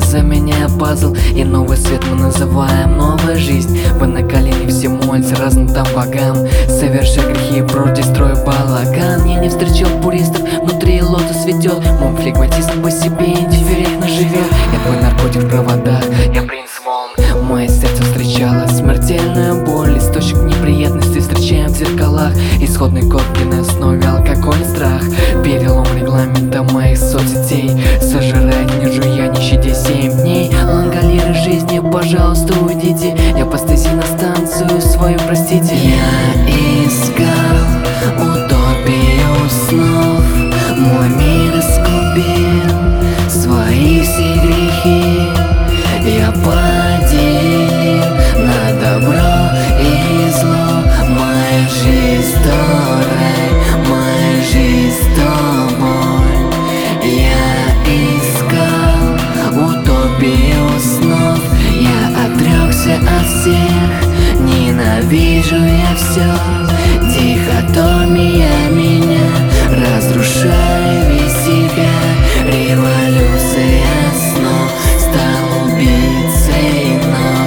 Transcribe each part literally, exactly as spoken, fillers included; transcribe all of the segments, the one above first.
заменяя пазл, и новый свет мы называем новая жизнь. Вы на колени все молятся разным там богам, совершая грехи, против строй балаган. Я не встречал пуристов, внутри лотос цветет. Мой флегматизм по себе индифферентно живет. Я твой наркотик в проводах, я принц волн. Мое сердце встречало смертельную боль, источник неприятностей встречаем в зеркалах. Исходный код где на основе алкоголь, страх, перелом регламента моих соцсетей. Сожрать не жуя, не щадя семь дней. Лангалиры жизни, пожалуйста, уйдите. Я по стези на станцию свою, простите. Я искал утопию снов, мой мир искупил свои все грехи. Я поделил на добро и зло. Моя жизнь с тобой, моя жизнь с тобой. Я искал утопию снов, я отрекся от всех, ненавижу я все. Дихотомия меня разрушает весь себя. Революция снов, стал убийцей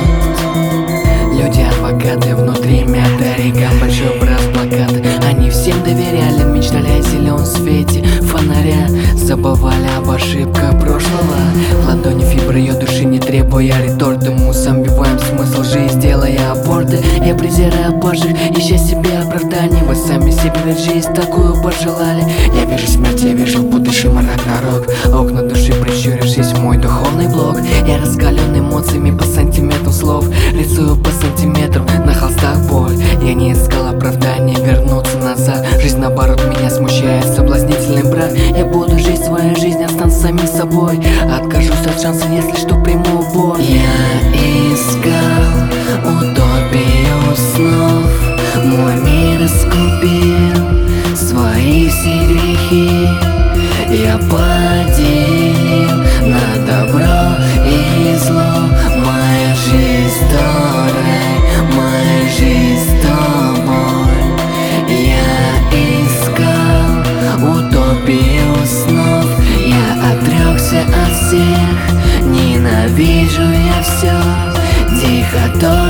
нот. Люди адвокаты, внутри мята река, большой брат блокад. Они всем доверяли, мечтали о зеленом свете фонаря, забывали об ошибках прошлого. В ладони фибры ее души, не требуя реторты, мы сомневаем смысл жизни, делая аборты. Я презираю божьих, ища себе оправдание. Вы сами себе жизнь такую пожелали. Я вижу смерть, я вижу будущий мрак народ. Окна души прищурившись, мой духовный блок. Я раскален эмоциями по сантиметру слов, рисую по сантиметру на холстах боль. Я не искал оправдания вернуться назад. Жизнь наоборот меня смущает, соблазнительный брак. Я буду жить своей жизнью, останусь самим собой. Откажусь от шанса, если что, приму бой. Я искал утопию снов, мой мир искупил свои все грехи. Я поделил на добро и зло. Моя жизнь с тобой, моя жизнь с тобой. Я искал утопию снов, я отрекся от всех, ненавижу я все. Дихотомия